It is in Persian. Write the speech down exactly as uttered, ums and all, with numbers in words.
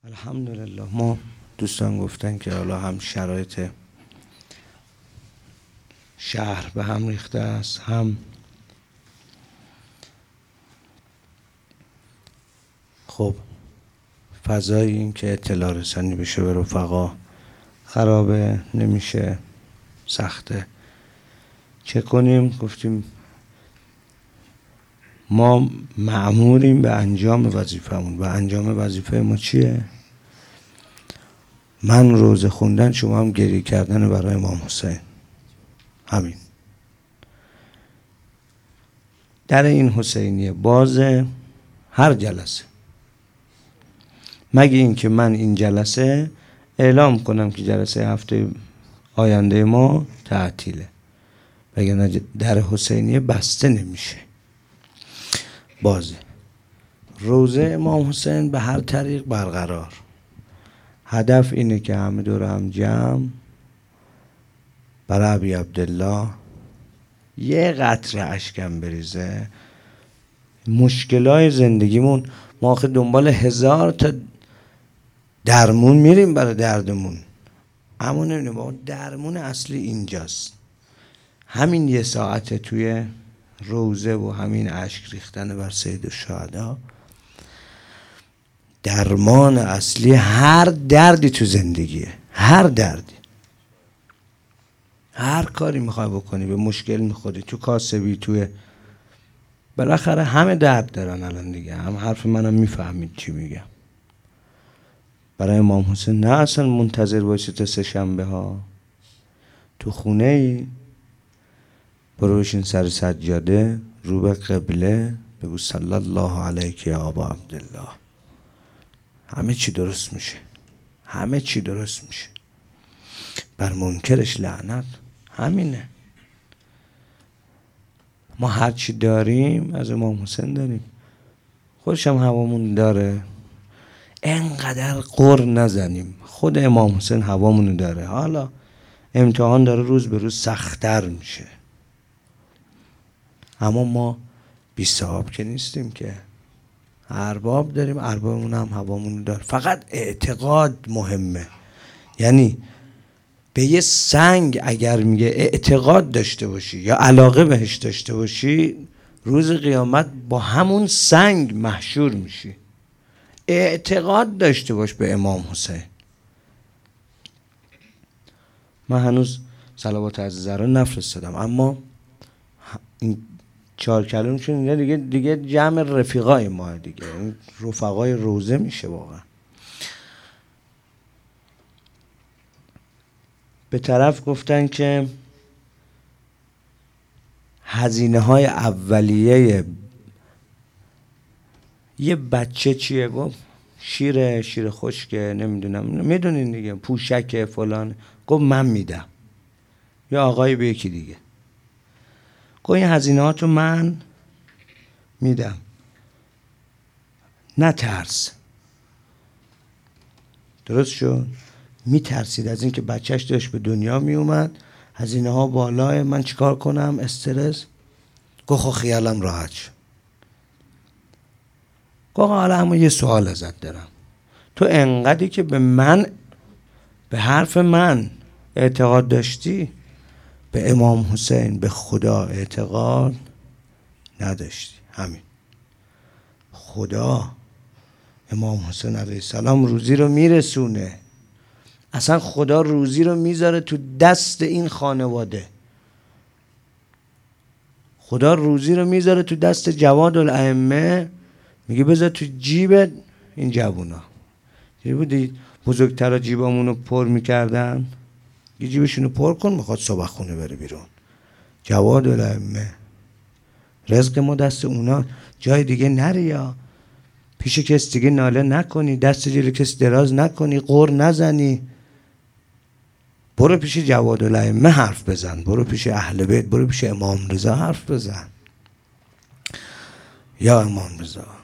الحمدلله. ما دوستان گفتن که حالا هم شرایط شهر به هم ریخته است، هم خب فضای این که اطلاع رسانی بشه به رفقا خرابه، نمیشه، سخته. چه کنیم؟ گفتیم ما مأموریم به انجام وظیفه‌مون. و انجام وظیفه ما چیه؟ من روزه خوندن، شما هم گریه کردن برای امام حسین. همین. در این حسینیه بازه هر جلسه، مگه این که من این جلسه اعلام کنم که جلسه هفته آینده ما تعطیله، وگرنه در حسینیه بسته نمیشه، بازه. روزه امام حسین به هر طریق برقرار. هدف اینه که همه دور هم جمع برای ابی عبدالله یه قطره اشکم بریزه. مشکلای زندگیمون، ما آخه دنبال هزار تا درمون میریم برای دردمون، اما نمیدونیم با درمون اصلی اینجاست. همین یه ساعت توی روزه و همین اشک ریختن بر سید الشهدا درمان اصلی هر دردی تو زندگیه. هر دردی، هر کاری میخوای بکنی به مشکل میخوری، تو کاسبی، توی بالاخره همه درد دارن الان دیگه. هم حرف منم میفهمید چی میگم. برای امام حسین نه اصلا منتظر باشی تا سه شنبه ها. تو خونه ای برو بشین سر سجاده، رو به قبله، بگو صلی الله علیک یا ابا عبدالله. همه چی درست میشه، همه چی درست میشه. بر منکرش لعنت. همینه. ما هر چی داریم از امام حسین داریم. خودش هم هوامون داره. انقدر قر نزنیم. خود امام حسین هوامونو داره. حالا امتحان داره روز به روز سخت‌تر میشه، اما ما بی صاحب که نیستیم که. ارباب داریم، اربابمون هم هوامونو داره. فقط اعتقاد مهمه. یعنی به یه سنگ اگر میگه اعتقاد داشته باشی یا علاقه بهش داشته باشی، روز قیامت با همون سنگ محشور میشی. اعتقاد داشته باش به امام حسین. من هنوز صلوات از زهرا نفرستادم، اما این چهار کلمشون اینا دیگه دیگه جمع رفیقای ما دیگه، رفقای روزه میشه واقعا. به طرف گفتن که هزینه های اولیه یه بچه چیه؟ گفت شیر شیر خشکه، نمیدونم، میدونین دیگه، پوشک فلان. گفت من میدم. یا آقای به یکی دیگه گفت این هزینه هاتو من میدم، نه ترس. درست شد؟ میترسید از این که بچهش داشت به دنیا میومد، هزینه ها بالاه، من چیکار کنم، استرس. گفت خب خیالم راحت شد. گفت حالا اما یه سوال ازت دارم. تو انقدری که به من، به حرف من اعتقاد داشتی، به امام حسین، به خدا اعتقاد نداشتی. همین. خدا امام حسین علیه السلام روزی رو میرسونه. اصلا خدا روزی رو میذاره تو دست این خانواده. خدا روزی رو میذاره تو دست جواد الائمه، میگه بذار تو جیب این جوونا. دیدی بودید بزرگترها جیبامونو پر میکردن؟ یه جیبشونو پر کن، میخواد صبح خونه بره بیرون. جواد الائمه. رزق ما دست اونا، جای دیگه نری، یا پیش کس دیگه ناله نکنی، دست جلوی کس دراز نکنی، قر نزنی. برو پیش جواد الائمه حرف بزن، برو پیش اهل بیت، برو پیش امام رضا حرف بزن. یا امام رضا